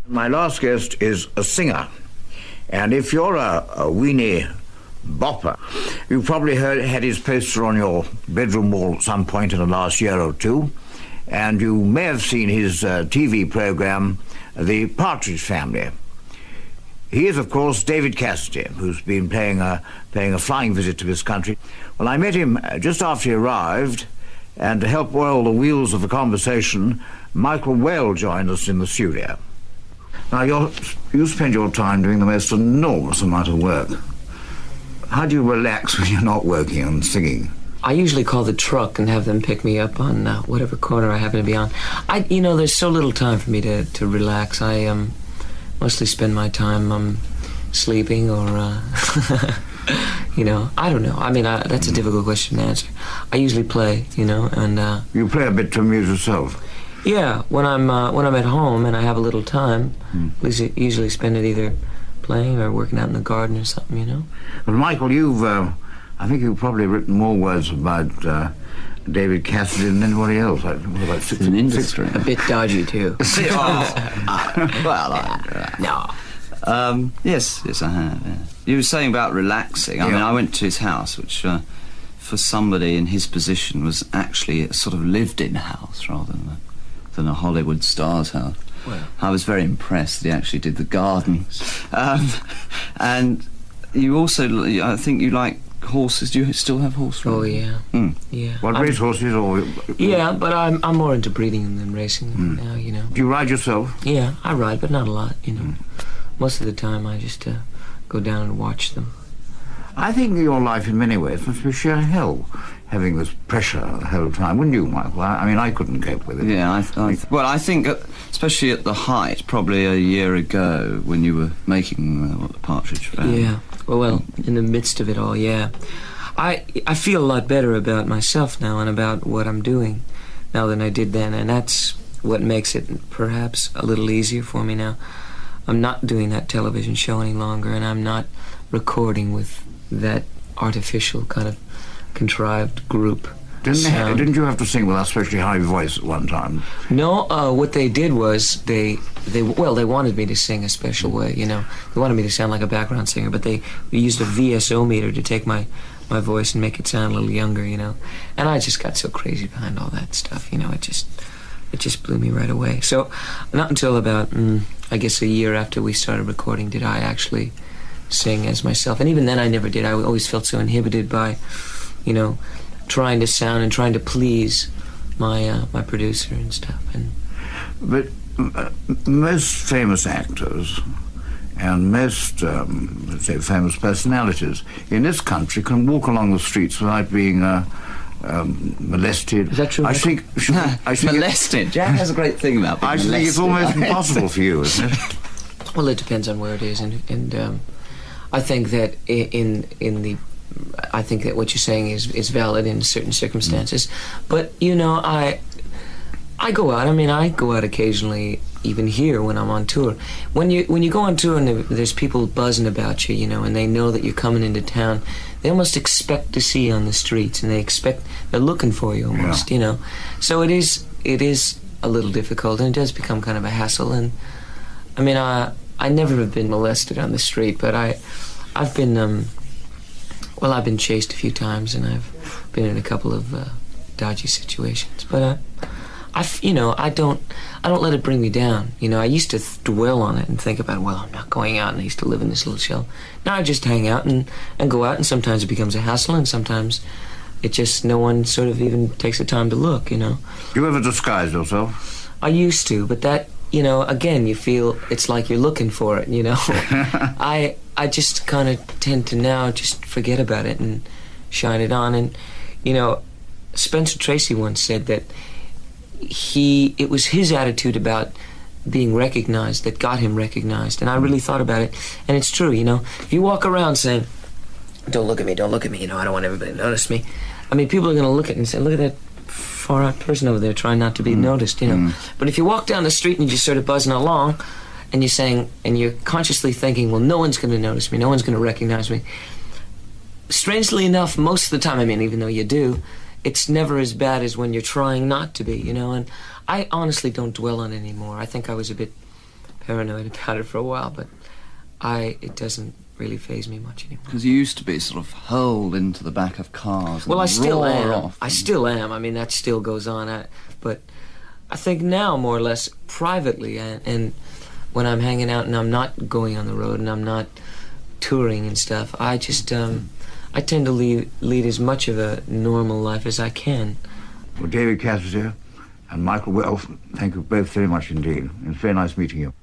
My last guest is a singer, and if you're a weenie bopper, you've probably had his poster on your bedroom wall at some point in the last year or two, and you may have seen his TV program, The Partridge Family. He is, of course, David Cassidy, who's been paying a flying visit to this country. Well, I met him just after he arrived, and to help oil the wheels of the conversation, Michael Whale joined us in the studio. Now, you spend your time doing the most enormous amount of work. How do you relax when you're not working and singing? I usually call the truck and have them pick me up on whatever corner I happen to be on. There's so little time for me to relax. I mostly spend my time sleeping or, I don't know. I mean, that's a difficult question to answer. I usually play, and... You play a bit to amuse yourself? Yeah, when I'm at home and I have a little time, I usually spend it either playing or working out in the garden or something, Well, Michael, I think you've probably written more words about David Cassidy than anybody else. About six in industry. A bit dodgy, too. No. Yes, I have. Yeah. You were saying about relaxing. I mean, I went to his house, which for somebody in his position was actually a sort of lived-in house rather than a Hollywood star's house. Well. I was very impressed that he actually did the garden. And you also, I think you like horses. Do you still have horse riding? Oh, yeah. Yeah. What, race horses or... Yeah, but I'm more into breeding them than racing them now, Do you ride yourself? Yeah, I ride, but not a lot, Most of the time I just go down and watch them. I think your life in many ways must be sheer hell, having this pressure the whole time, wouldn't you, Michael? I mean, I couldn't cope with it. Yeah, I think, especially at the height, probably a year ago, when you were making the Partridge Family. Yeah, well, in the midst of it all, yeah. I feel a lot better about myself now and about what I'm doing now than I did then, and that's what makes it perhaps a little easier for me now. I'm not doing that television show any longer, and I'm not recording with that artificial kind of contrived group. Didn't you have to sing with a especially high voice at one time? No, what they did was they wanted me to sing a special way, They wanted me to sound like a background singer, but they used a VSO meter to take my voice and make it sound a little younger, And I just got so crazy behind all that stuff, It just blew me right away. So not until about, I guess, a year after we started recording did I actually sing as myself. And even then I never did. I always felt so inhibited by, trying to sound and trying to please my producer and stuff. But most famous actors and most, let's say, famous personalities in this country can walk along the streets without being molested. Is that true? I think molested. Jack has a great thing about being molested. I think it's almost impossible for you, isn't it? Well, it depends on where it is, and I think that I think that what you're saying is valid in certain circumstances, but I go out. I mean, I go out occasionally, even here when I'm on tour. When you go on tour and there's people buzzing about you, and they know that you're coming into town, they almost expect to see you on the streets, and they're looking for you almost, So it is a little difficult, and it does become kind of a hassle. And I mean, I never have been molested on the street, but I've been I've been chased a few times, and I've been in a couple of dodgy situations. But I don't let it bring me down. I used to dwell on it and think about, well, I'm not going out, and I used to live in this little shell. Now I just hang out and go out, and sometimes it becomes a hassle, and sometimes it just, no one sort of even takes the time to look, You ever disguise yourself? I used to, but that, again, you feel it's like you're looking for it, I just kind of tend to now just forget about it and shine it on. And, Spencer Tracy once said that it was his attitude about being recognized that got him recognized. And I really thought about it. And it's true, if you walk around saying, don't look at me, I don't want everybody to notice me. I mean, people are going to look at it and say, look at that far-out person over there trying not to be noticed, But if you walk down the street and you're just sort of buzzing along, and you're saying, and you're consciously thinking, well, no one's going to notice me, no one's going to recognize me. Strangely enough, most of the time, I mean, even though you do, it's never as bad as when you're trying not to be, And I honestly don't dwell on it anymore. I think I was a bit paranoid about it for a while, but it doesn't really faze me much anymore. Because you used to be sort of hurled into the back of cars. Well, I still am. Off I still am. I mean, that still goes on. But I think now, more or less, privately, and when I'm hanging out and I'm not going on the road and I'm not touring and stuff, I just I tend to lead as much of a normal life as I can. Well, David Cassidy and Michael Wells, thank you both very much indeed. It's very nice meeting you.